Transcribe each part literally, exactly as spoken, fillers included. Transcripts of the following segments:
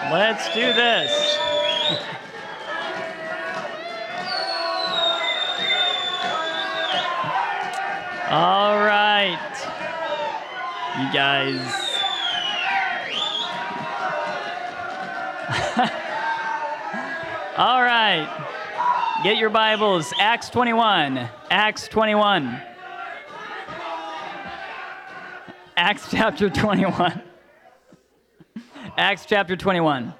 Let's do this. All right. You guys. All right. Get your Bibles. Acts twenty-one. Acts twenty-one. Acts chapter twenty-one. Acts chapter twenty-one.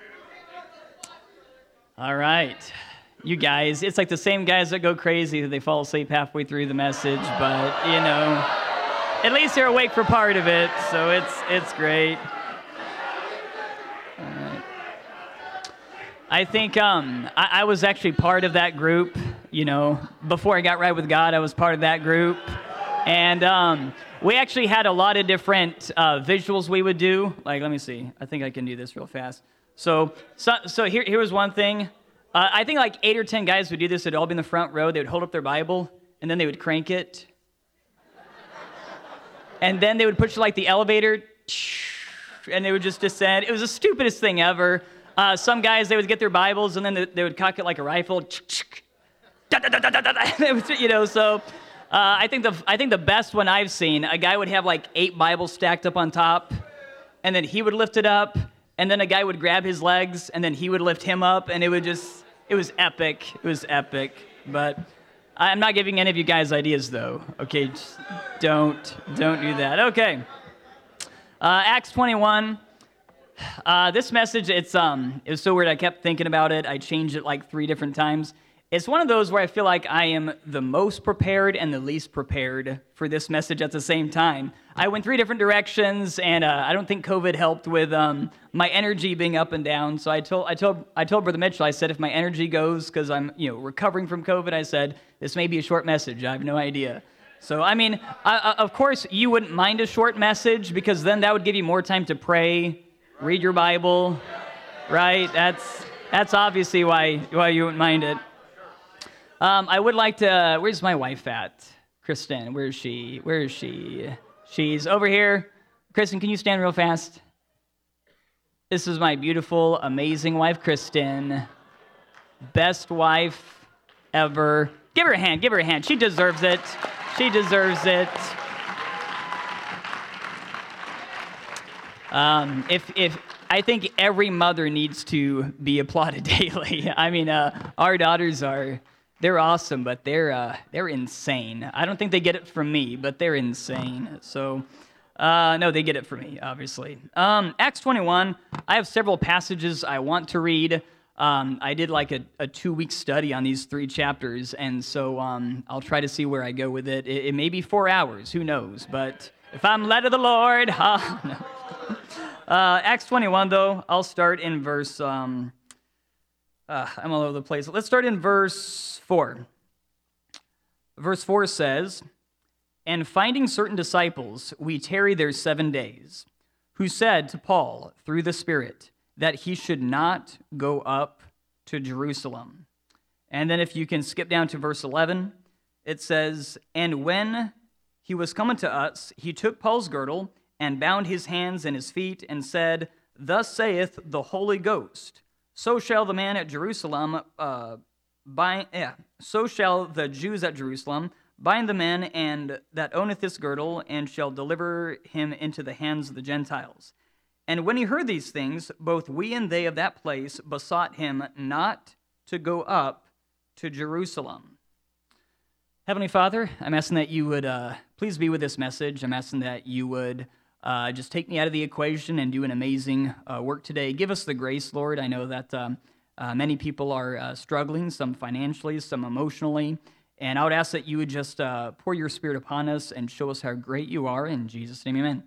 All right. You guys, it's like the same guys that go crazy, they fall asleep halfway through the message, but, you know, at least they're awake for part of it, so it's it's great. All right. I think um, I, I was actually part of that group, you know. Before I got right with God, I was part of that group. And um, we actually had a lot of different uh, visuals we would do. Like, let me see. I think I can do this real fast. So, so, so here, here was one thing. Uh, I think like eight or ten guys would do this. They'd all be in the front row. They would hold up their Bible, and then they would crank it. And then they would push like the elevator, and they would just descend. It was the stupidest thing ever. Uh, some guys, they would get their Bibles, and then they, they would cock it like a rifle. You know, so uh, I think the I think the best one I've seen, a guy would have like eight Bibles stacked up on top, and then he would lift it up, and then a guy would grab his legs, and then he would lift him up, and it would just, it was epic. It was epic. But I'm not giving any of you guys ideas, though. Okay, just don't, don't do that. Okay. Uh, Acts twenty-one. Uh, this message, it's um, it was so weird. I kept thinking about it. I changed it like three different times. It's one of those where I feel like I am the most prepared and the least prepared for this message at the same time. I went three different directions, and uh, I don't think COVID helped with um, my energy being up and down. So I told I told I told Brother Mitchell, I said, if my energy goes because I'm you know recovering from COVID, I said this may be a short message. I have no idea. So I mean, I, I, of course you wouldn't mind a short message because then that would give you more time to pray, read your Bible, right? That's that's obviously why why you wouldn't mind it. Um, I would like to, where's my wife at? Kristen, where is she? Where is she? She's over here. Kristen, can you stand real fast? This is my beautiful, amazing wife, Kristen. Best wife ever. Give her a hand, give her a hand. She deserves it. She deserves it. Um, if, if, I think every mother needs to be applauded daily. I mean, uh, our daughters are... They're awesome, but they're uh, they're insane. I don't think they get it from me, but they're insane. So, uh, no, they get it from me, obviously. Um, Acts twenty-one, I have several passages I want to read. Um, I did like a, a two-week study on these three chapters, and so um, I'll try to see where I go with it. It, it may be four hours, who knows? But if I'm led of the Lord, uh, no. uh, Acts twenty-one, though, I'll start in verse... Um, Uh, I'm all over the place. Let's start in verse four. Verse four says, "And finding certain disciples, we tarried there seven days, who said to Paul through the Spirit that he should not go up to Jerusalem." And then if you can skip down to verse eleven, it says, "And when he was coming to us, he took Paul's girdle and bound his hands and his feet and said, Thus saith the Holy Ghost, So shall the man at Jerusalem, uh, bind, yeah, so shall the Jews at Jerusalem bind the man and that owneth this girdle, and shall deliver him into the hands of the Gentiles. And when he heard these things, both we and they of that place besought him not to go up to Jerusalem." Heavenly Father, I'm asking that you would uh, please be with this message. I'm asking that you would Uh, just take me out of the equation and do an amazing uh, work today. Give us the grace, Lord. I know that um, uh, many people are uh, struggling, some financially, some emotionally. And I would ask that you would just uh, pour your Spirit upon us and show us how great you are. In Jesus' name, amen.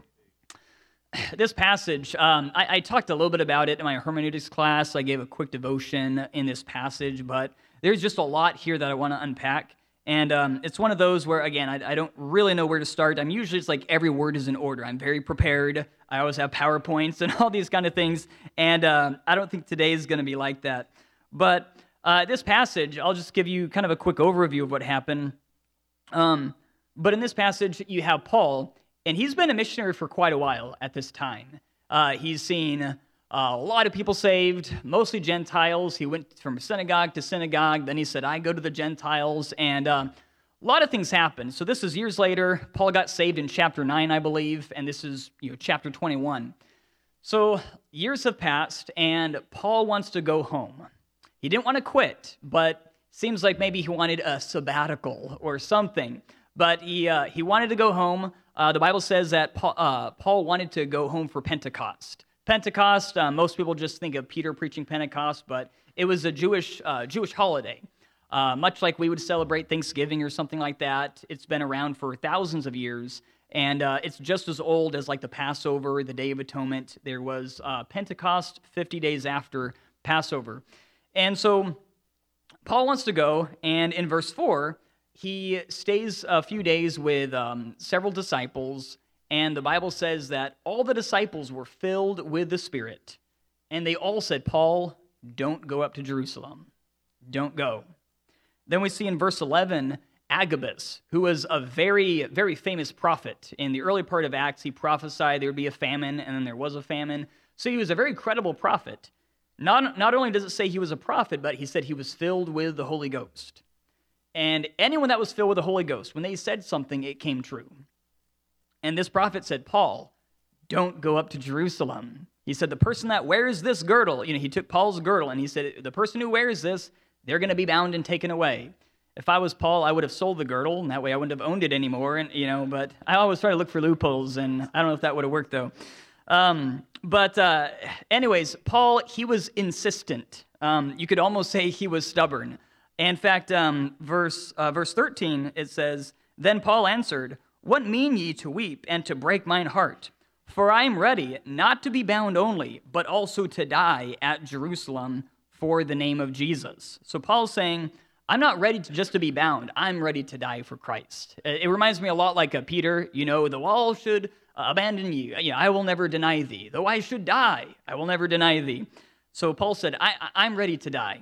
This passage, um, I, I talked a little bit about it in my hermeneutics class. I gave a quick devotion in this passage, but there's just a lot here that I want to unpack. And um, it's one of those where, again, I, I don't really know where to start. I'm usually, it's like every word is in order. I'm very prepared. I always have PowerPoints and all these kind of things. And uh, I don't think today is going to be like that. But uh, this passage, I'll just give you kind of a quick overview of what happened. Um, but in this passage, you have Paul, and he's been a missionary for quite a while at this time. Uh, he's seen Uh, a lot of people saved, mostly Gentiles. He went from synagogue to synagogue. Then he said, I go to the Gentiles. And uh, a lot of things happened. So this is years later. Paul got saved in chapter nine, I believe, and this is you know chapter twenty-one. So years have passed, and Paul wants to go home. He didn't want to quit, but seems like maybe he wanted a sabbatical or something. But he uh, he wanted to go home. Uh, the Bible says that Paul, uh, Paul wanted to go home for Pentecost. Pentecost, uh, most people just think of Peter preaching Pentecost, but it was a Jewish uh, Jewish holiday. Uh, much like we would celebrate Thanksgiving or something like that. It's been around for thousands of years. And uh, it's just as old as like the Passover, the Day of Atonement. There was uh, Pentecost fifty days after Passover. And so Paul wants to go, and in verse four, he stays a few days with um, several disciples, and the Bible says that all the disciples were filled with the Spirit, and they all said, Paul, don't go up to Jerusalem. Don't go. Then we see in verse eleven, Agabus, who was a very, very famous prophet. In the early part of Acts, he prophesied there would be a famine, and then there was a famine. So he was a very credible prophet. Not, not only does it say he was a prophet, but he said he was filled with the Holy Ghost. And anyone that was filled with the Holy Ghost, when they said something, it came true. And this prophet said, Paul, don't go up to Jerusalem. He said, the person that wears this girdle, you know, he took Paul's girdle, and he said, the person who wears this, they're going to be bound and taken away. If I was Paul, I would have sold the girdle, and that way I wouldn't have owned it anymore. And you know, but I always try to look for loopholes, and I don't know if that would have worked though. Um, but uh, anyways, Paul, he was insistent. Um, you could almost say he was stubborn. In fact, um, verse uh, verse thirteen, it says, Then Paul answered, What mean ye to weep and to break mine heart? For I am ready not to be bound only, but also to die at Jerusalem for the name of Jesus. So Paul's saying, I'm not ready to just to be bound. I'm ready to die for Christ. It reminds me a lot like a Peter, you know, though all should abandon you, you know, I will never deny thee. Though I should die, I will never deny thee. So Paul said, I, I'm ready to die.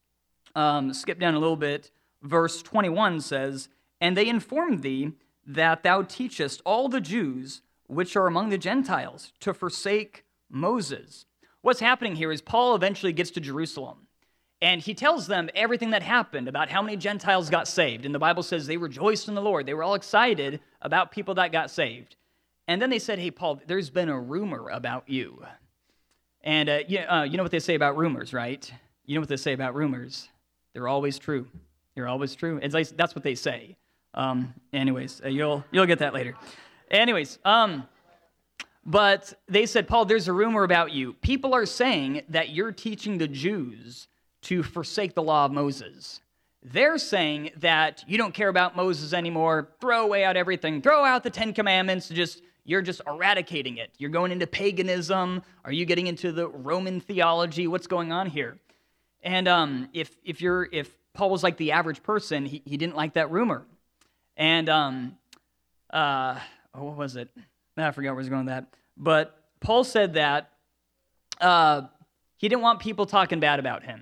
Um, skip down a little bit. Verse twenty-one says, And they informed thee that thou teachest all the Jews which are among the Gentiles to forsake Moses. What's happening here is Paul eventually gets to Jerusalem. And he tells them everything that happened about how many Gentiles got saved. And the Bible says they rejoiced in the Lord. They were all excited about people that got saved. And then they said, hey, Paul, there's been a rumor about you. And uh, you, uh, you know what they say about rumors, right? You know what they say about rumors? They're always true. They're always true. It's like, that's what they say. Um, anyways, uh, you'll you'll get that later. Anyways, um, but they said, Paul, there's a rumor about you. People are saying that you're teaching the Jews to forsake the law of Moses. They're saying that you don't care about Moses anymore, throw away out everything, throw out the Ten Commandments, just you're just eradicating it. You're going into paganism. Are you getting into the Roman theology? What's going on here? And um, if if you're if Paul was like the average person, he, he didn't like that rumor. And um, uh, oh, what was it? I forgot where I was going with that. But Paul said that uh, he didn't want people talking bad about him.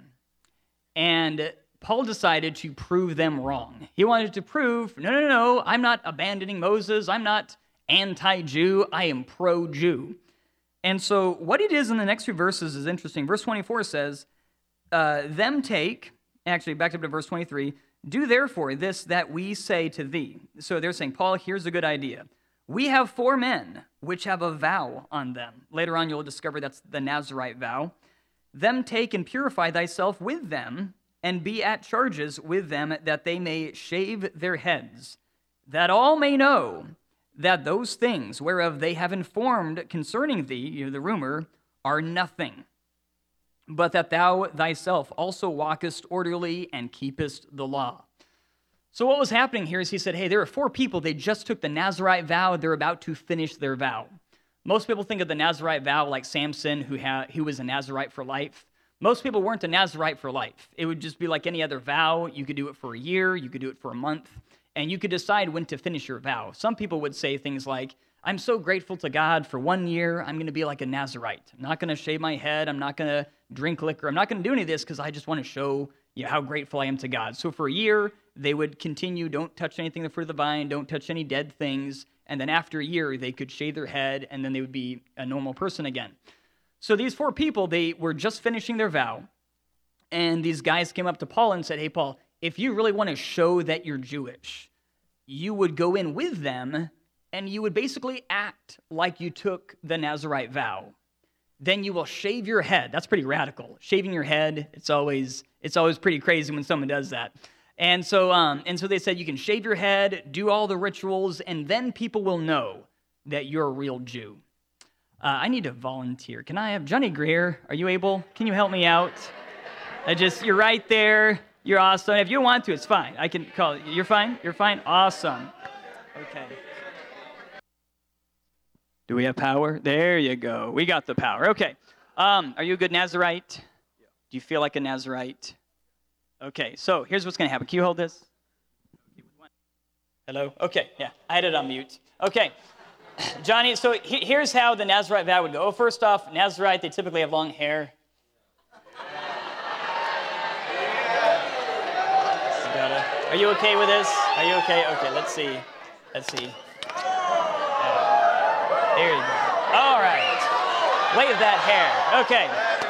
And Paul decided to prove them wrong. He wanted to prove, no, no, no, no, I'm not abandoning Moses. I'm not anti-Jew. I am pro-Jew. And so what it is in the next few verses is interesting. Verse twenty-four says, uh, them take, actually back up to verse twenty-three, do therefore this that we say to thee. So they're saying, Paul, here's a good idea. We have four men which have a vow on them. Later on, you'll discover that's the Nazirite vow. Them take and purify thyself with them, and be at charges with them, that they may shave their heads, that all may know that those things whereof they have informed concerning thee, you know, the rumor, are nothing, but that thou thyself also walkest orderly and keepest the law. So what was happening here is he said, hey, there are four people, they just took the Nazirite vow, they're about to finish their vow. Most people think of the Nazirite vow like Samson, who, ha- who was a Nazirite for life. Most people weren't a Nazirite for life. It would just be like any other vow. You could do it for a year, you could do it for a month, and you could decide when to finish your vow. Some people would say things like, I'm so grateful to God for one year, I'm going to be like a Nazirite. I'm not going to shave my head, I'm not going to drink liquor, I'm not going to do any of this because I just want to show you know, how grateful I am to God. So for a year, they would continue, don't touch anything the fruit of the vine, don't touch any dead things, and then after a year, they could shave their head, and then they would be a normal person again. So these four people, they were just finishing their vow, and these guys came up to Paul and said, hey, Paul, if you really want to show that you're Jewish, you would go in with them, and you would basically act like you took the Nazirite vow. Then you will shave your head. That's pretty radical. Shaving your head, it's always it's always pretty crazy when someone does that. And so um, and so they said you can shave your head, do all the rituals, and then people will know that you're a real Jew. Uh, I need to volunteer. Can I have Johnny Greer? Are you able? Can you help me out? I just you're right there. You're awesome. If you want to, it's fine. I can call. You're fine. You're fine. Awesome. Okay. Do we have power? There you go. We got the power. Okay. Um, are you a good Nazirite? Do you feel like a Nazirite? Okay, so here's what's going to happen. Can you hold this? Hello? Okay, yeah. I had it on mute. Okay. Johnny, so he, here's how the Nazirite vow would go. Oh, first off, Nazirite, they typically have long hair. Are you okay with this? Are you okay? Okay, let's see. Let's see. There you go. All right. Wave that hair. Okay.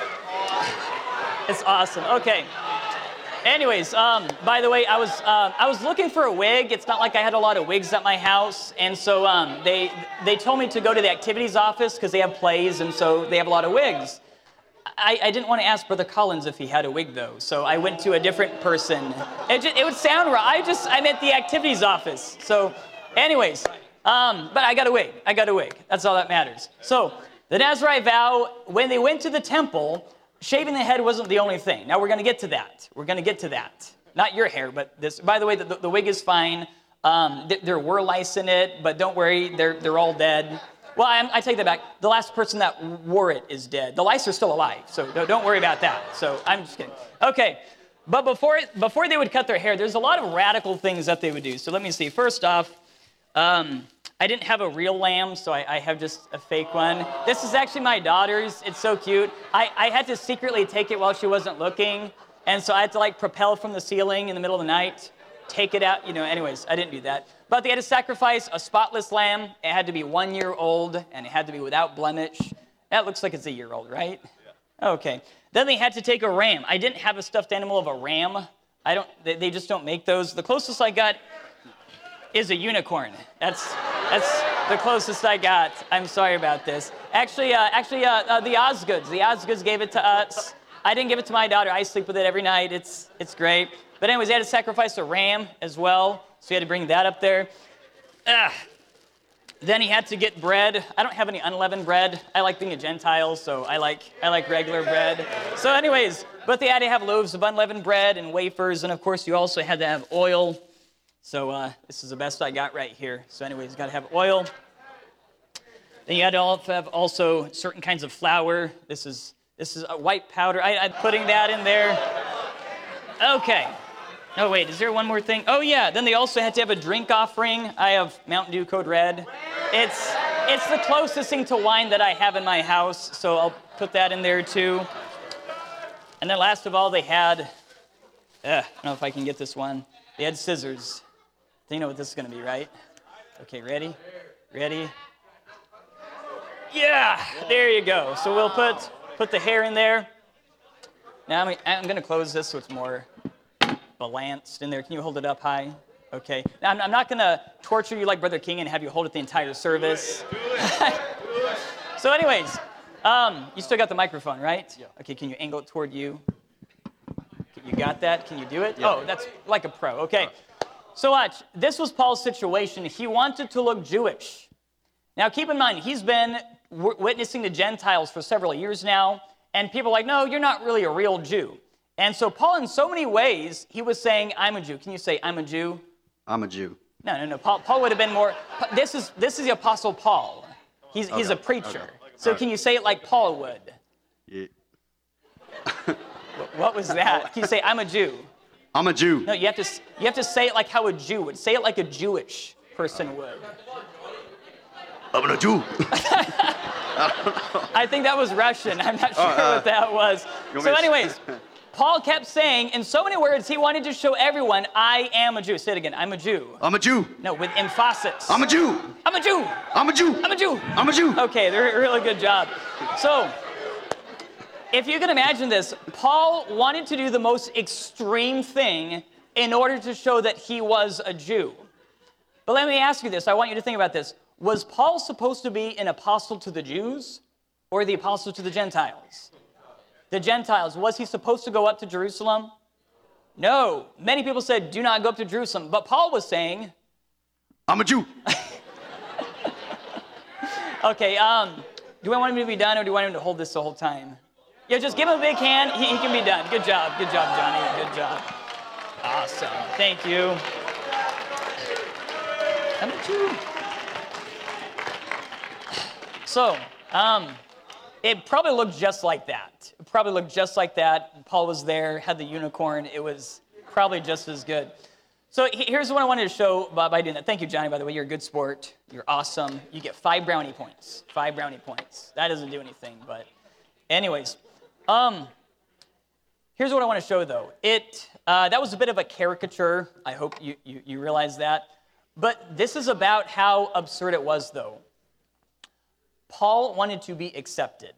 It's awesome. Okay. Anyways, um, by the way, I was uh, I was looking for a wig. It's not like I had a lot of wigs at my house, and so um, they they told me to go to the activities office because they have plays, and so they have a lot of wigs. I, I didn't want to ask Brother Collins if he had a wig though, so I went to a different person. It just, it would sound right. I just I'm at the activities office. So, anyways. Um, but I got a wig. I got a wig. That's all that matters. So the Nazirite vow, when they went to the temple, shaving the head wasn't the only thing. Now we're going to get to that. We're going to get to that. Not your hair, but this. By the way, the, the wig is fine. Um, th- there were lice in it, but don't worry, they're they're all dead. Well, I, I take that back. The last person that wore it is dead. The lice are still alive, so don't, don't worry about that. So I'm just kidding. Okay, but before before they would cut their hair, there's a lot of radical things that they would do. So let me see. First off. Um, I didn't have a real lamb, so I, I have just a fake one. This is actually my daughter's. It's so cute. I, I had to secretly take it while she wasn't looking, and so I had to like propel from the ceiling in the middle of the night, take it out. You know, anyways, I didn't do that. But they had to sacrifice a spotless lamb. It had to be one year old, and it had to be without blemish. That looks like it's a year old, right? Yeah. Okay. Then they had to take a ram. I didn't have a stuffed animal of a ram. I don't. They, they just don't make those. The closest I got is a unicorn. That's that's the closest I got. I'm sorry about this. Actually, uh, actually, uh, uh, the Osgoods. The Osgoods gave it to us. I didn't give it to my daughter. I sleep with it every night. It's it's great. But anyways, they had to sacrifice a ram as well, so he had to bring that up there. Ugh. Then he had to get bread. I don't have any unleavened bread. I like being a Gentile, so I like I like regular bread. So anyways, but they had to have loaves of unleavened bread and wafers, and of course you also had to have oil. So uh, this is the best I got right here. So anyways, you got to have oil. Then you had to have also certain kinds of flour. This is this is a white powder. I, I'm putting that in there. Okay. Oh wait, is there one more thing? Oh yeah. Then they also had to have a drink offering. I have Mountain Dew Code Red. It's it's the closest thing to wine that I have in my house. So I'll put that in there too. And then last of all, they had. Uh, I don't know if I can get this one. They had scissors. Do you know what this is going to be, right? Okay, ready? Ready? Yeah, there you go. So we'll put put the hair in there. Now I'm, I'm going to close this so it's more balanced in there. Can you hold it up high? Okay. Now I'm, I'm not going to torture you like Brother King and have you hold it the entire service. So anyways, um, you still got the microphone, right? Yeah. Okay, can you angle it toward you? You got that? Can you do it? Yeah. Oh, that's like a pro. Okay. So watch, this was Paul's situation. He wanted to look Jewish. Now keep in mind, he's been w- witnessing the Gentiles for several years now, and people are like, no, you're not really a real Jew. And so Paul, in so many ways, he was saying, I'm a Jew. Can you say, I'm a Jew? I'm a Jew. No, no, no. Paul, Paul would have been more, this is this is the Apostle Paul. He's, okay. he's a preacher. Okay. So right. Can you say it like Paul would? Yeah. What was that? Can you say, I'm a Jew? I'm a Jew. No, you have to you have to say it like how a Jew would. Say it like a Jewish person would. I'm a Jew. I think that was Russian. I'm not sure uh, uh, what that was. So anyways, Paul kept saying in so many words, he wanted to show everyone, I am a Jew. Say it again, I'm a Jew. I'm a Jew. No, with emphasis. I'm a Jew. I'm a Jew. I'm a Jew. I'm a Jew. I'm a Jew. Okay, they're really good job. So, if you can imagine this, Paul wanted to do the most extreme thing in order to show that he was a Jew. But let me ask you this. I want you to think about this. Was Paul supposed to be an apostle to the Jews or the apostle to the Gentiles? The Gentiles. Was he supposed to go up to Jerusalem? No. Many people said, do not go up to Jerusalem. But Paul was saying, I'm a Jew. okay, um, do I want him to be done or do I want him to hold this the whole time? Yeah, just give him a big hand. He, he can be done. Good job. Good job, Johnny. Good job. Awesome. Thank you. I'm a Jew. So, um, it probably looked just like that. It probably looked just like that. Paul was there, had the unicorn. It was probably just as good. So here's what I wanted to show by, by doing that. Thank you, Johnny, by the way. You're a good sport. You're awesome. You get five brownie points. Five brownie points. That doesn't do anything, but anyways. Um, here's what I want to show, though. It uh, that was a bit of a caricature. I hope you, you, you realize that. But this is about how absurd it was, though. Paul wanted to be accepted.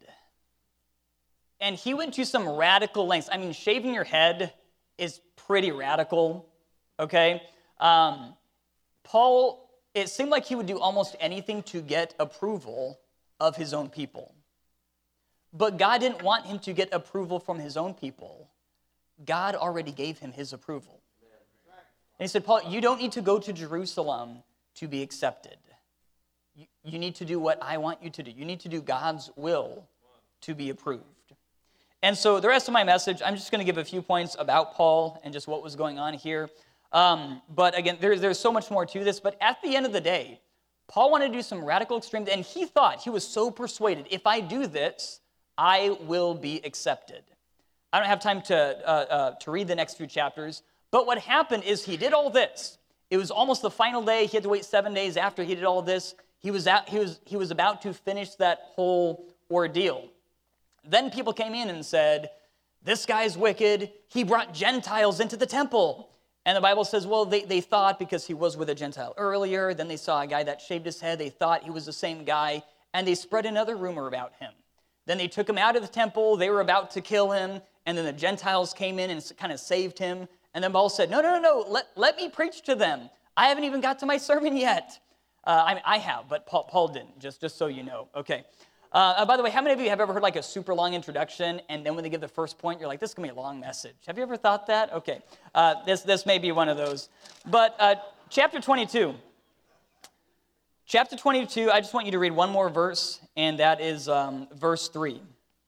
And he went to some radical lengths. I mean, shaving your head is pretty radical, okay? Um, Paul, it seemed like he would do almost anything to get approval of his own people. But God didn't want him to get approval from his own people. God already gave him his approval. And he said, Paul, you don't need to go to Jerusalem to be accepted. You, you need to do what I want you to do. You need to do God's will to be approved. And so the rest of my message, I'm just going to give a few points about Paul and just what was going on here. Um, but again, there's, there's so much more to this. But at the end of the day, Paul wanted to do some radical extreme, and he thought, he was so persuaded, if I do this, I will be accepted. I don't have time to, uh, uh, to read the next few chapters, but what happened is he did all this. It was almost the final day. He had to wait seven days after he did all this. He was, out, he was, he was about to finish that whole ordeal. Then people came in and said, this guy's wicked. He brought Gentiles into the temple. And the Bible says, well, they, they thought because he was with a Gentile earlier, then they saw a guy that shaved his head. They thought he was the same guy, and they spread another rumor about him. Then they took him out of the temple. They were about to kill him, and then the Gentiles came in and kind of saved him. And then Paul said, no, no, no, no, let, let me preach to them. I haven't even got to my sermon yet. Uh, I mean, I have, but Paul, Paul didn't, just, just so you know. Okay. Uh, uh, by the way, how many of you have ever heard like a super long introduction, and then when they give the first point, you're like, this is going to be a long message. Have you ever thought that? Okay. Uh, this, this may be one of those. But uh, chapter twenty-two. Chapter twenty-two, I just want you to read one more verse, and that is um, verse three.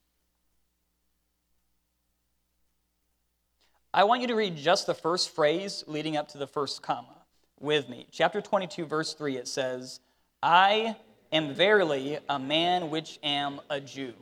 I want you to read just the first phrase leading up to the first comma with me. Chapter twenty-two, verse three, it says, I am verily a man which am a Jew.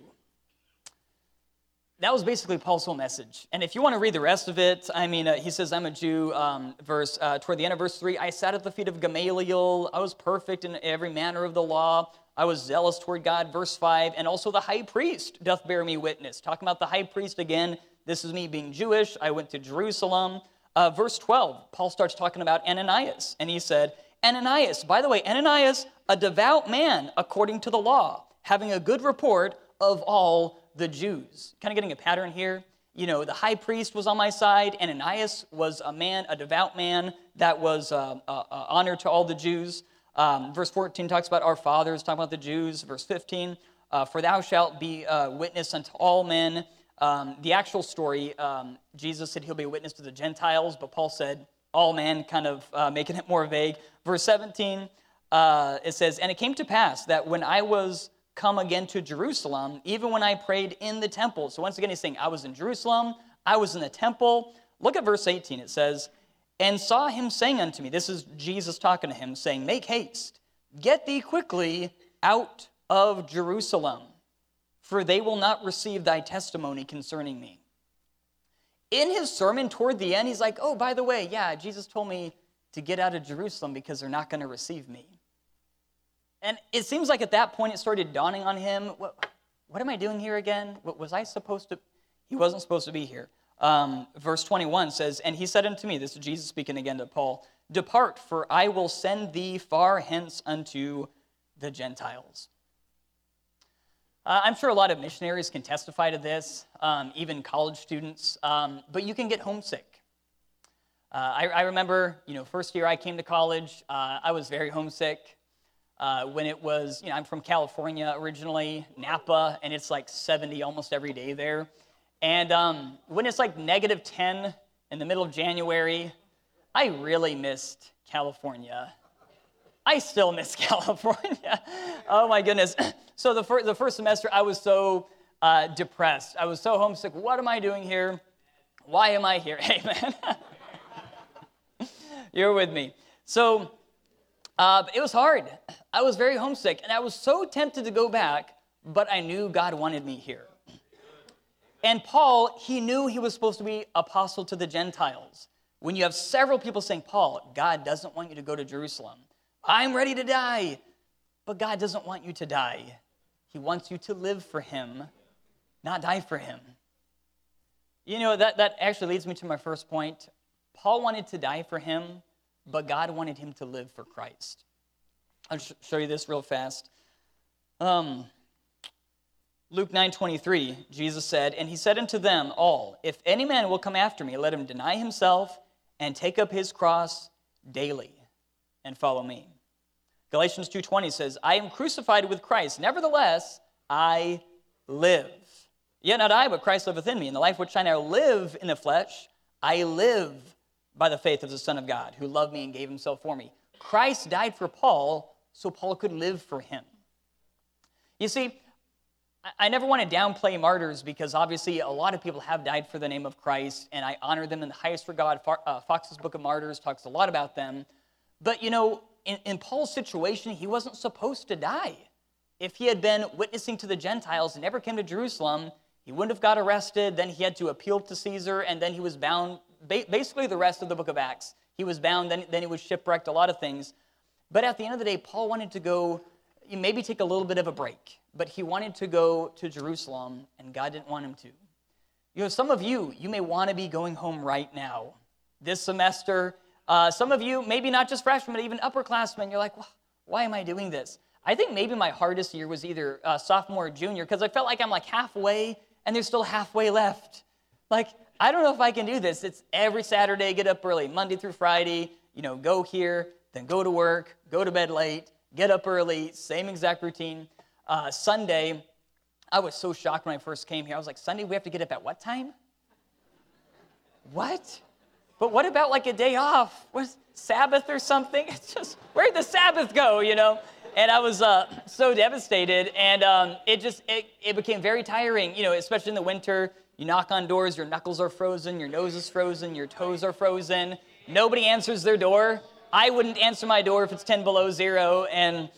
That was basically Paul's whole message. And if you want to read the rest of it, I mean, uh, he says, I'm a Jew, um, verse, uh, toward the end of verse three, I sat at the feet of Gamaliel, I was perfect in every manner of the law, I was zealous toward God, verse five, and also the high priest doth bear me witness. Talking about the high priest again, this is me being Jewish, I went to Jerusalem. Uh, verse twelve, Paul starts talking about Ananias, and he said, Ananias, by the way, Ananias, a devout man according to the law, having a good report of all the Jews. Kind of getting a pattern here. You know, the high priest was on my side. Ananias was a man, a devout man that was uh, uh, uh, honored to all the Jews. Um, verse fourteen talks about our fathers, talking about the Jews. Verse fifteen, uh, for thou shalt be a witness unto all men. Um, the actual story, um, Jesus said he'll be a witness to the Gentiles, but Paul said all men, kind of uh, making it more vague. Verse seventeen, uh, it says, and it came to pass that when I was come again to Jerusalem, even when I prayed in the temple. So once again, he's saying, I was in Jerusalem, I was in the temple. Look at verse eighteen, it says, and saw him saying unto me, this is Jesus talking to him, saying, make haste, get thee quickly out of Jerusalem, for they will not receive thy testimony concerning me. In his sermon toward the end, he's like, oh, by the way, yeah, Jesus told me to get out of Jerusalem because they're not going to receive me. And it seems like at that point it started dawning on him, what, what am I doing here again? What was I supposed to? He wasn't supposed to be here. Um, verse twenty-one says, and he said unto me, this is Jesus speaking again to Paul, depart, for I will send thee far hence unto the Gentiles. Uh, I'm sure a lot of missionaries can testify to this, um, even college students, um, but you can get homesick. Uh, I, I remember, you know, first year I came to college, uh, I was very homesick. Uh, when it was, you know, I'm from California originally, Napa, and it's like seventy almost every day there. And um, when it's like negative ten in the middle of January, I really missed California. I still miss California. Oh my goodness. So the, fir- the first semester, I was so uh, depressed. I was so homesick. What am I doing here? Why am I here? Hey, man. You're with me. So uh, it was hard. I was very homesick, and I was so tempted to go back, but I knew God wanted me here. And Paul, he knew he was supposed to be apostle to the Gentiles. When you have several people saying, Paul, God doesn't want you to go to Jerusalem. I'm ready to die. But God doesn't want you to die. He wants you to live for him, not die for him. You know, that, that actually leads me to my first point. Paul wanted to die for him, but God wanted him to live for Christ. I'll sh- show you this real fast. Um, Luke nine twenty-three, Jesus said, and he said unto them all, if any man will come after me, let him deny himself and take up his cross daily and follow me. Galatians two twenty says, I am crucified with Christ. Nevertheless, I live. Yet not I, but Christ liveth in me. In the life which I now live in the flesh, I live by the faith of the Son of God, who loved me and gave himself for me. Christ died for Paul, so Paul could live for him. You see, I never want to downplay martyrs because obviously a lot of people have died for the name of Christ, and I honor them in the highest regard. Fox's Book of Martyrs talks a lot about them. But, you know, in, in Paul's situation, he wasn't supposed to die. If he had been witnessing to the Gentiles and never came to Jerusalem, he wouldn't have got arrested. Then he had to appeal to Caesar, and then he was bound. Basically, the rest of the book of Acts, he was bound, then, then he was shipwrecked, a lot of things. But at the end of the day, Paul wanted to go, maybe take a little bit of a break, but he wanted to go to Jerusalem, and God didn't want him to. You know, some of you, you may want to be going home right now, this semester. Uh, some of you, maybe not just freshmen, but even upperclassmen, you're like, well, why am I doing this? I think maybe my hardest year was either uh, sophomore or junior, because I felt like I'm like halfway, and there's still halfway left. Like, I don't know if I can do this. It's every Saturday, get up early, Monday through Friday, you know, go here, then go to work, go to bed late, get up early, same exact routine. Uh, Sunday, I was so shocked when I first came here. I was like, Sunday, we have to get up at what time? What? But what about like a day off? What, Sabbath or something? It's just, where'd the Sabbath go, you know? And I was uh, so devastated, and um, it just, it, it became very tiring, you know, especially in the winter. You knock on doors, your knuckles are frozen, your nose is frozen, your toes are frozen. Nobody answers their door. I wouldn't answer my door if it's ten below zero. And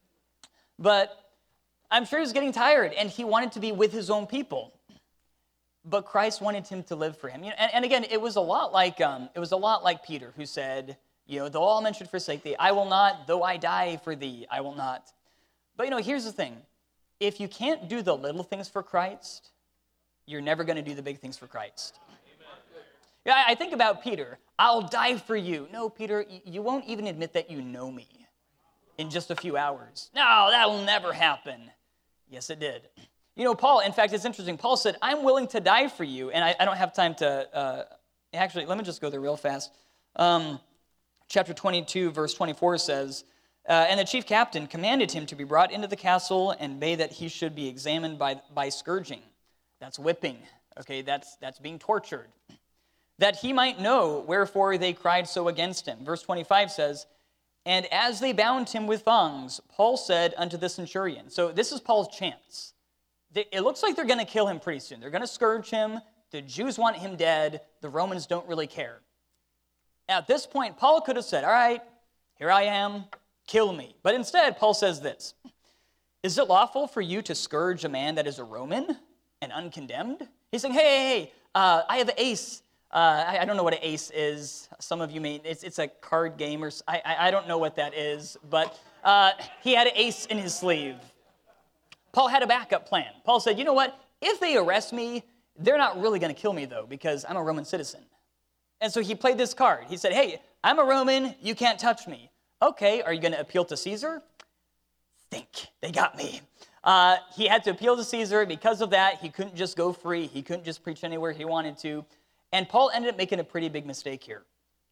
but I'm sure he was getting tired, and he wanted to be with his own people. But Christ wanted him to live for him. You know, and, and again, it was a lot like um, it was a lot like Peter, who said, you know, though all men should forsake thee, I will not. Though I die for thee, I will not. But you know, here's the thing: if you can't do the little things for Christ, you're never going to do the big things for Christ. Yeah, I think about Peter. I'll die for you. No, Peter, you won't even admit that you know me in just a few hours. No, that will never happen. Yes, it did. You know, Paul, in fact, it's interesting. Paul said, I'm willing to die for you. And I, I don't have time to, uh, actually, let me just go there real fast. Um, chapter twenty-two, verse twenty-four says, uh, and the chief captain commanded him to be brought into the castle and bade that he should be examined by, by scourging. That's whipping, okay? That's, that's being tortured. That he might know wherefore they cried so against him. Verse twenty-five says, and as they bound him with thongs, Paul said unto the centurion. So this is Paul's chance. It looks like they're going to kill him pretty soon. They're going to scourge him. The Jews want him dead. The Romans don't really care. At this point, Paul could have said, all right, here I am, kill me. But instead, Paul says this, is it lawful for you to scourge a man that is a Roman and uncondemned? He's saying, hey, hey, hey, uh, I have an ace. Uh, I, I don't know what an ace is. Some of you may, it's, it's a card game, or I, I, I don't know what that is, but uh, he had an ace in his sleeve. Paul had a backup plan. Paul said, you know what? If they arrest me, they're not really going to kill me, though, because I'm a Roman citizen. And so he played this card. He said, hey, I'm a Roman. You can't touch me. Okay, are you going to appeal to Caesar? Think. They got me. Uh, he had to appeal to Caesar. Because of that, he couldn't just go free. He couldn't just preach anywhere he wanted to. And Paul ended up making a pretty big mistake here.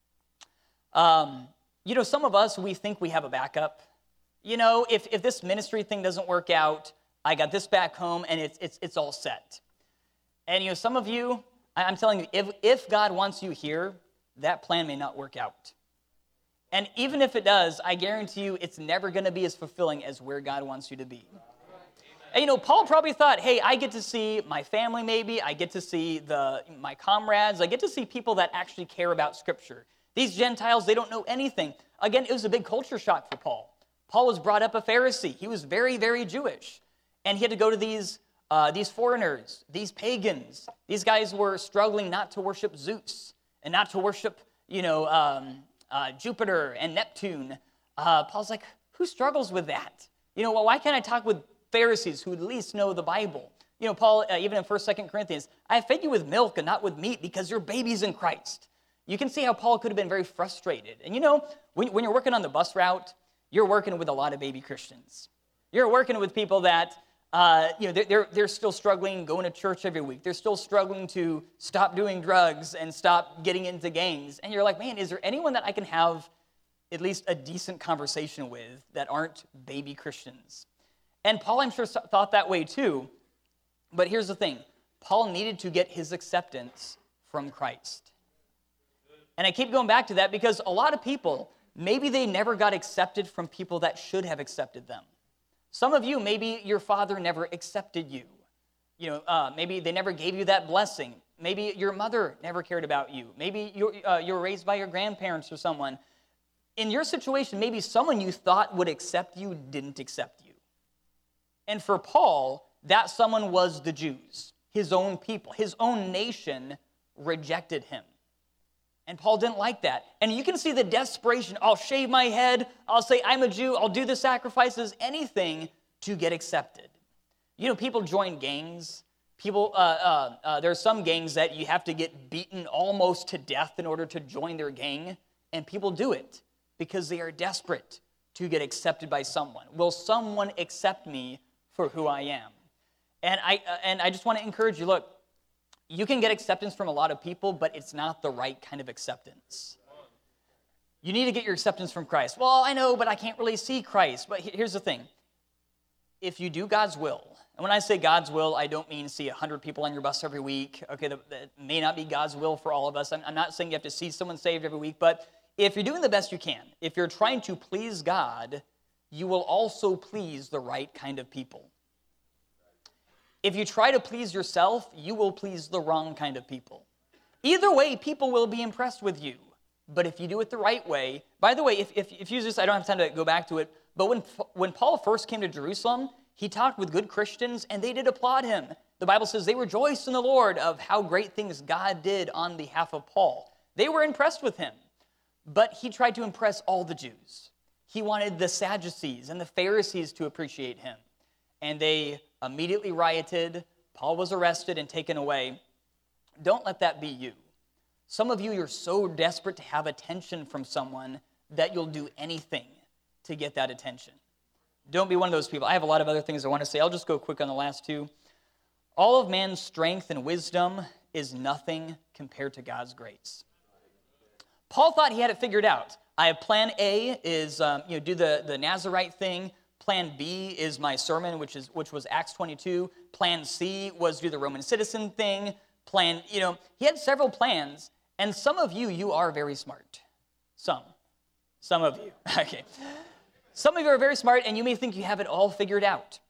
Um, you know, some of us, we think we have a backup. You know, if, if this ministry thing doesn't work out, I got this back home, and it's it's it's all set. And, you know, some of you, I'm telling you, if, if God wants you here, that plan may not work out. And even if it does, I guarantee you it's never going to be as fulfilling as where God wants you to be. And, you know, Paul probably thought, hey, I get to see my family maybe, I get to see the my comrades, I get to see people that actually care about Scripture. These Gentiles, they don't know anything. Again, it was a big culture shock for Paul. Paul was brought up a Pharisee. He was very, very Jewish. And he had to go to these uh, these foreigners, these pagans. These guys were struggling not to worship Zeus and not to worship, you know, um, uh, Jupiter and Neptune. Uh, Paul's like, who struggles with that? You know, well, why can't I talk with Pharisees who at least know the Bible? You know, Paul, uh, even in First, Second Corinthians, I fed you with milk and not with meat because you're babies in Christ. You can see how Paul could have been very frustrated. And you know, when, when you're working on the bus route, you're working with a lot of baby Christians. You're working with people that, uh, you know, they're, they're, they're still struggling going to church every week. They're still struggling to stop doing drugs and stop getting into gangs. And you're like, man, is there anyone that I can have at least a decent conversation with that aren't baby Christians? And Paul, I'm sure, thought that way too. But here's the thing. Paul needed to get his acceptance from Christ. And I keep going back to that because a lot of people, maybe they never got accepted from people that should have accepted them. Some of you, maybe your father never accepted you. You know, uh, maybe they never gave you that blessing. Maybe your mother never cared about you. Maybe you're, uh, you were raised by your grandparents or someone. In your situation, maybe someone you thought would accept you didn't accept you. And for Paul, that someone was the Jews, his own people. His own nation rejected him. And Paul didn't like that. And you can see the desperation. I'll shave my head. I'll say I'm a Jew. I'll do the sacrifices, anything to get accepted. You know, people join gangs. People, uh, uh, uh, there are some gangs that you have to get beaten almost to death in order to join their gang. And people do it because they are desperate to get accepted by someone. Will someone accept me for who I am? And I, uh, and I just want to encourage you, look, you can get acceptance from a lot of people, but it's not the right kind of acceptance. You need to get your acceptance from Christ. Well, I know, but I can't really see Christ. But here's the thing. If you do God's will, and when I say God's will, I don't mean see one hundred people on your bus every week. Okay, that, that may not be God's will for all of us. I'm, I'm not saying you have to see someone saved every week, but if you're doing the best you can, if you're trying to please God, you will also please the right kind of people. If you try to please yourself, you will please the wrong kind of people. Either way, people will be impressed with you. But if you do it the right way, by the way, if, if, if you just, I don't have time to go back to it, but when, when Paul first came to Jerusalem, he talked with good Christians and they did applaud him. The Bible says they rejoiced in the Lord of how great things God did on behalf of Paul. They were impressed with him, but he tried to impress all the Jews. He wanted the Sadducees and the Pharisees to appreciate him. And they immediately rioted. Paul was arrested and taken away. Don't let that be you. Some of you, you're so desperate to have attention from someone that you'll do anything to get that attention. Don't be one of those people. I have a lot of other things I want to say. I'll just go quick on the last two. All of man's strength and wisdom is nothing compared to God's grace. Paul thought he had it figured out. I have plan A is um, you know do the, the Nazirite thing. Plan B is my sermon, which is which was Acts twenty-two. Plan C was do the Roman citizen thing. Plan, you know, he had several plans, and some of you, you are very smart. Some. Some of you. Okay. Some of you are very smart, and you may think you have it all figured out.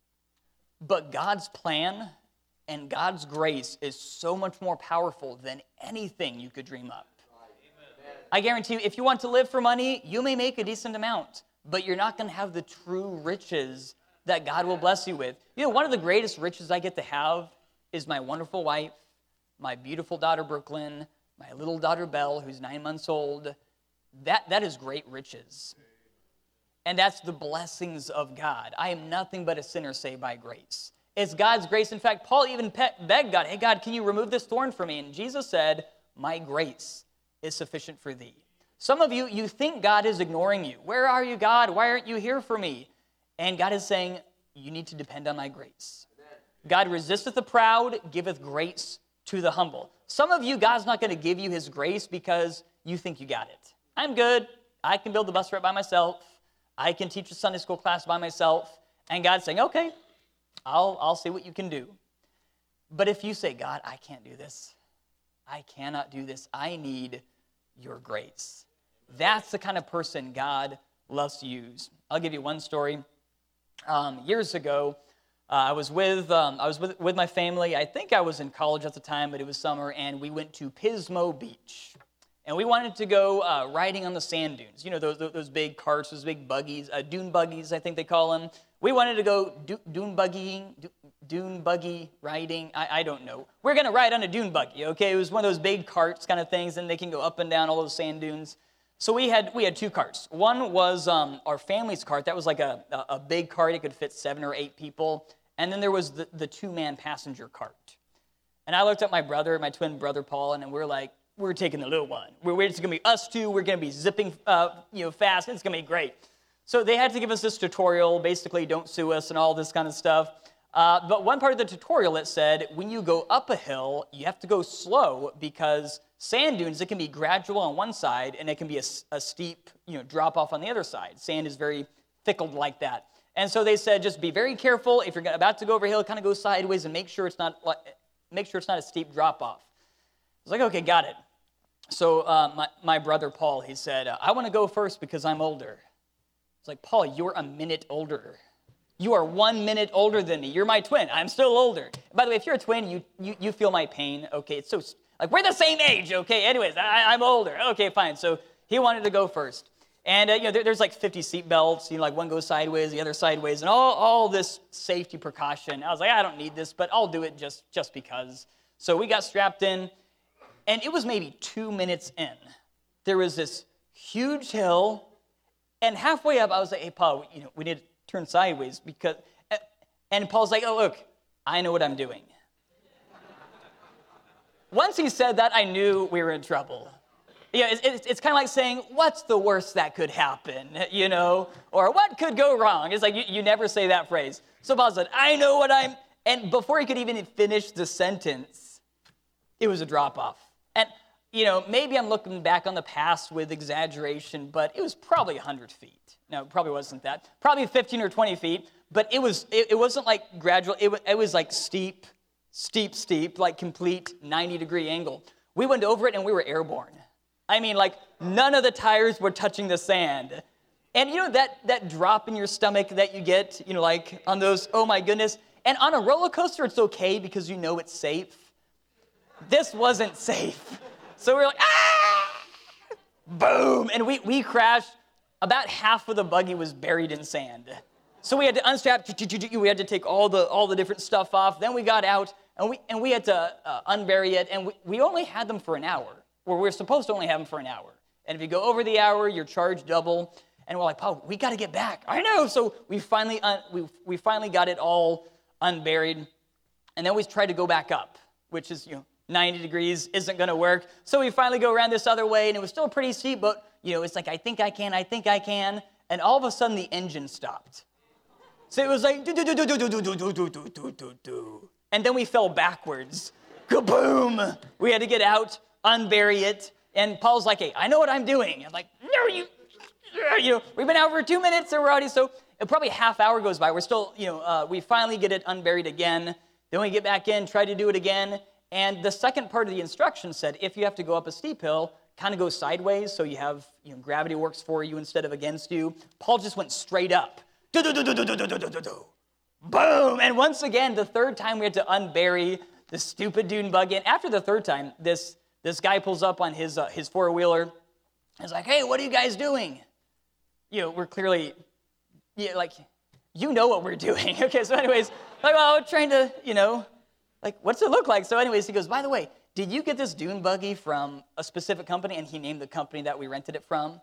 But God's plan and God's grace is so much more powerful than anything you could dream up. I guarantee you, if you want to live for money, you may make a decent amount, but you're not going to have the true riches that God will bless you with. You know, one of the greatest riches I get to have is my wonderful wife, my beautiful daughter, Brooklyn, my little daughter, Belle, who's nine months old. That, that is great riches. And that's the blessings of God. I am nothing but a sinner saved by grace. It's God's grace. In fact, Paul even begged God, hey, God, can you remove this thorn from me? And Jesus said, my grace is sufficient for thee. Some of you, you think God is ignoring you. Where are you, God? Why aren't you here for me? And God is saying, you need to depend on my grace. God resisteth the proud, giveth grace to the humble. Some of you, God's not going to give you his grace because you think you got it. I'm good. I can build the bus right by myself. I can teach a Sunday school class by myself. And God's saying, okay, I'll, I'll see what you can do. But if you say, God, I can't do this. I cannot do this. I need your grace. That's the kind of person God loves to use. I'll give you one story. Um, years ago, uh, I was with um, I was with, with my family. I think I was in college at the time, but it was summer, and we went to Pismo Beach. And we wanted to go uh, riding on the sand dunes. You know, those those big carts, those big buggies, uh, dune buggies, I think they call them. We wanted to go du- dune buggying, du- dune buggy riding. I, I don't know. We're going to ride on a dune buggy, okay? It was one of those big carts kind of things, and they can go up and down all those sand dunes. So we had we had two carts. One was um, our family's cart. That was like a, a, a big cart. It could fit seven or eight people. And then there was the, the two-man passenger cart. And I looked at my brother, my twin brother, Paul, and we're like, we're taking the little one. We're, we're just going to be us two. We're going to be zipping uh, you know, fast. It's going to be great. So they had to give us this tutorial, basically don't sue us and all this kind of stuff. Uh, but one part of the tutorial, it said, when you go up a hill, you have to go slow because sand dunes, it can be gradual on one side and it can be a, a steep you know, drop off on the other side. Sand is very fickle like that. And so they said, just be very careful. If you're about to go over a hill, kind of go sideways and make sure it's not make sure it's not a steep drop off. I was like, okay, got it. So uh, my, my brother Paul, he said, I want to go first because I'm older. It's like, Paul, you're a minute older. You are one minute older than me. You're my twin. I'm still older. By the way, if you're a twin, you you, you feel my pain. Okay, it's so, like, we're the same age, okay? Anyways, I, I'm older. Okay, fine. So he wanted to go first. And, uh, you know, there, there's like fifty seat belts. You know, like one goes sideways, the other sideways, and all, all this safety precaution. I was like, I don't need this, but I'll do it just, just because. So we got strapped in, and it was maybe two minutes in. There was this huge hill, and halfway up, I was like, hey, Paul, you know, we need to turn sideways because, and Paul's like, oh, look, I know what I'm doing. Once he said that, I knew we were in trouble. Yeah, it's, it's, it's kind of like saying, what's the worst that could happen, you know? Or what could go wrong? It's like you, you never say that phrase. So Paul said, I know what I'm, and before he could even finish the sentence, it was a drop-off. And, you know, maybe I'm looking back on the past with exaggeration, but it was probably one hundred feet. No, it probably wasn't that. Probably fifteen or twenty feet, but it, was, it, it wasn't like gradual. It, it was like steep, steep, steep, like complete ninety degree angle. We went over it and we were airborne. I mean, like, none of the tires were touching the sand. And, you know, that, that drop in your stomach that you get, you know, like on those, oh, my goodness. And on a roller coaster, it's okay because you know it's safe. This wasn't safe. So we were like, ah! Boom! And we, we crashed. About half of the buggy was buried in sand. So we had to unstrap. We had to take all the, all the different stuff off. Then we got out, and we, and we had to uh, unbury it. And we, we only had them for an hour. Where we're supposed to only have them for an hour. And if you go over the hour, you're charged double. And we're like, Paul, we got to get back. I know. So we finally un- we, we finally got it all unburied. And then we tried to go back up, which is, you know, ninety degrees, isn't going to work. So we finally go around this other way, and it was still pretty steep, but, you know, it's like, I think I can, I think I can. And all of a sudden, the engine stopped. So it was like, do, do, do, do, do, do, do, do, do, do, do, do, do. And then we fell backwards. Kaboom! We had to get out, unbury it, and Paul's like, hey, I know what I'm doing. I'm like, no, you, you know, we've been out for two minutes, and we're already, so probably a half hour goes by. We're still, you know, uh, we finally get it unburied again. Then we get back in, try to do it again, and the second part of the instruction said, if you have to go up a steep hill, kind of go sideways, so you have, you know, gravity works for you instead of against you. Paul just went straight up. Do, do, do, do, do, do, do, do, do, do. Boom! And once again, the third time we had to unbury the stupid dune buggy. And after the third time, this This guy pulls up on his uh, his four-wheeler. He's like, hey, what are you guys doing? You know, we're clearly, yeah, like, you know what we're doing. Okay, so anyways, like, well, we're trying to, you know, like, what's it look like? So anyways, he goes, by the way, did you get this dune buggy from a specific company? And he named the company that we rented it from.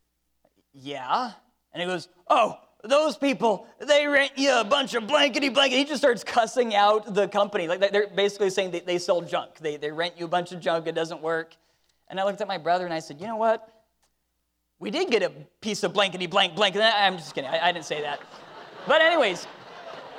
Yeah. And he goes, oh, those people, they rent you a bunch of blankety blanket. He just starts cussing out the company. Like, they're basically saying they, they sell junk. They, they rent you a bunch of junk. It doesn't work. And I looked at my brother and I said, you know what? We did get a piece of blankety blank blanket. I'm just kidding. I, I didn't say that. But anyways,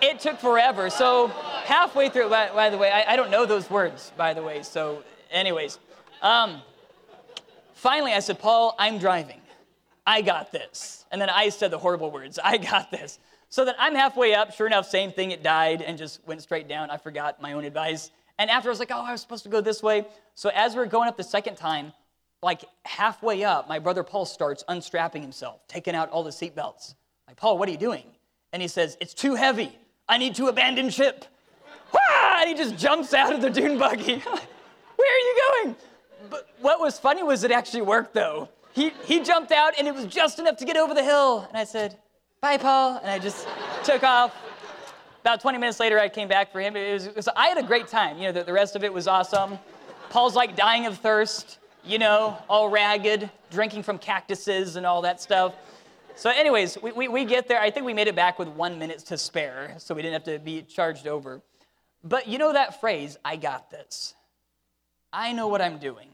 it took forever. So halfway through, by, by the way, I, I don't know those words, by the way. So anyways, um, finally I said, Paul, I'm driving. I got this. And then I said the horrible words, I got this. So then I'm halfway up, sure enough, same thing, it died and just went straight down. I forgot my own advice. And after I was like, oh, I was supposed to go this way. So as we're going up the second time, like halfway up, my brother Paul starts unstrapping himself, taking out all the seatbelts. Like, Paul, what are you doing? And he says, it's too heavy. I need to abandon ship. Wah! And he just jumps out of the dune buggy. Where are you going? But what was funny was it actually worked, though. He, he jumped out, and it was just enough to get over the hill. And I said, bye, Paul. And I just took off. About twenty minutes later, I came back for him. It was, it was, I had a great time. You know, the, the rest of it was awesome. Paul's like dying of thirst, you know, all ragged, drinking from cactuses and all that stuff. So anyways, we, we, we get there. I think we made it back with one minute to spare, so we didn't have to be charged over. But you know that phrase, I got this. I know what I'm doing.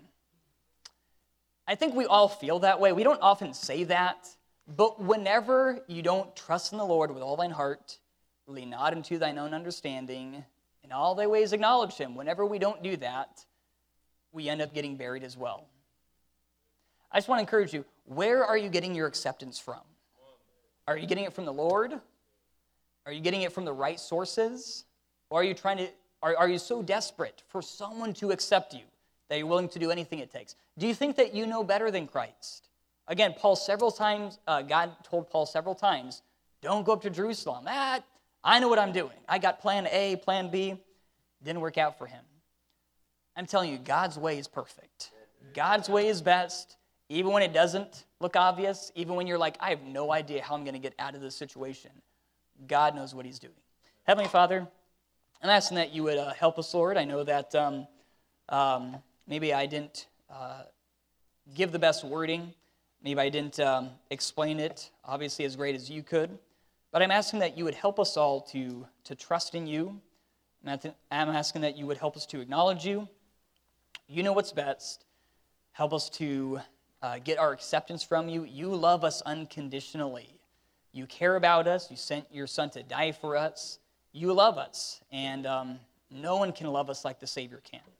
I think we all feel that way. We don't often say that, but whenever you don't trust in the Lord with all thine heart, lean not into thine own understanding, in all thy ways acknowledge him. Whenever we don't do that, we end up getting buried as well. I just want to encourage you, where are you getting your acceptance from? Are you getting it from the Lord? Are you getting it from the right sources? Or are you trying to, are, are you so desperate for someone to accept you that you're willing to do anything it takes? Do you think that you know better than Christ? Again, Paul several times, uh, God told Paul several times, don't go up to Jerusalem. Ah, I know what I'm doing. I got plan A, plan B. Didn't work out for him. I'm telling you, God's way is perfect. God's way is best, even when it doesn't look obvious, even when you're like, I have no idea how I'm going to get out of this situation. God knows what he's doing. Heavenly Father, I'm asking that you would uh, help us, Lord. I know that um, um, maybe I didn't uh, give the best wording. Maybe I didn't um, explain it, obviously, as great as you could. But I'm asking that you would help us all to, to trust in you. I'm asking that you would help us to acknowledge you. You know what's best. Help us to uh, get our acceptance from you. You love us unconditionally. You care about us. You sent your son to die for us. You love us. And um, no one can love us like the Savior can.